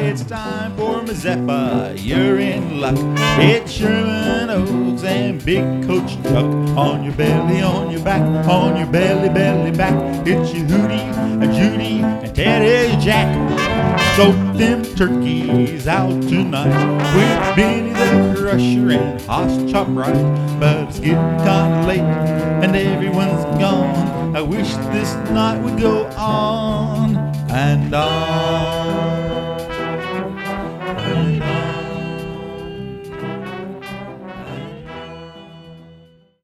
it's time for Mazeppa. You're in luck. It's Sherman Oaks and Big Coach Chuck. On your belly, on your back, on your belly, belly back. It's your Hootie and Judy and Teddy Jack. Soak them turkeys out tonight with Benny the Crusher and Hoss Chop Right. But it's getting kind of late and everyone's gone. I wish this night would go on and on.